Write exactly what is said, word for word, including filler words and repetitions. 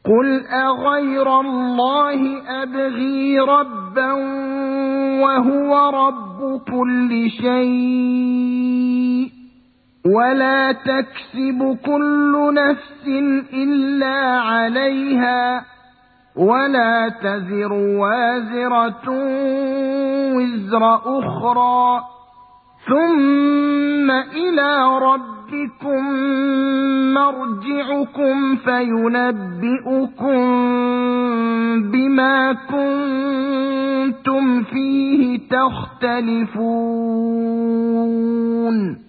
قل أغير الله أبغي ربا وهو رب كل شيء ولا تكسب كل نفس إلا عليها ولا تزر وازرة وزر أخرى ثم إلى ربكم مرجعكم فينبئكم بما كنتم فيه تختلفون